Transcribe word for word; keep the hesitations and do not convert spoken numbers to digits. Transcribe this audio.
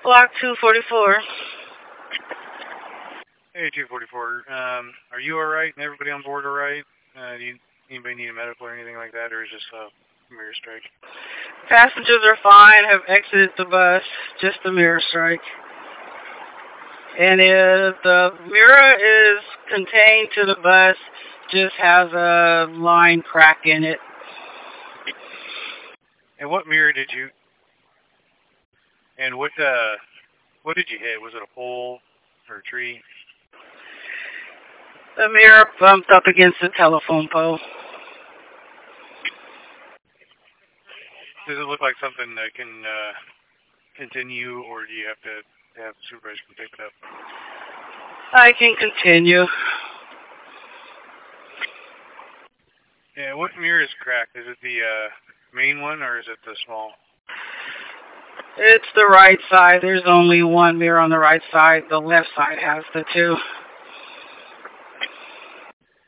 Block two forty-four. Hey, two forty-four. Um, are you alright and everybody on board alright? Uh, do you, anybody need a medical or anything like that, or is this a mirror strike? Passengers are fine, have exited the bus, just a mirror strike. And if the mirror is contained to the bus, just has a line crack in it. And what mirror did you... And what, uh... what did you hit? Was it a pole or a tree? The mirror bumped up against the telephone pole. Does it look like something that can uh, continue, or do you have to have the supervisor pick it up? I can continue. Yeah, what mirror is cracked? Is it the uh, main one, or is it the small? It's the right side. There's only one mirror on the right side. The left side has the two.